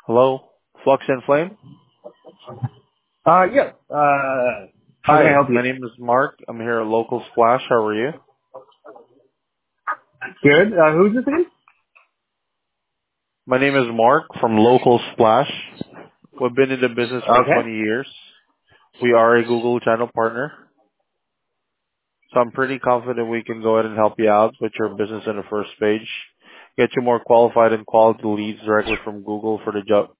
Hello, Flux and Flame. Yes. How can I Hi, help my you? name is Mark. I'm here at Local Splash. How are you? Good. Who's this again? My name is Mark from Local Splash. We've been in the business for Okay. 20 years. We are a Google channel partner. So I'm pretty confident we can go ahead and help you out with your business in the first page. Get you more qualified and quality leads directly from Google for the job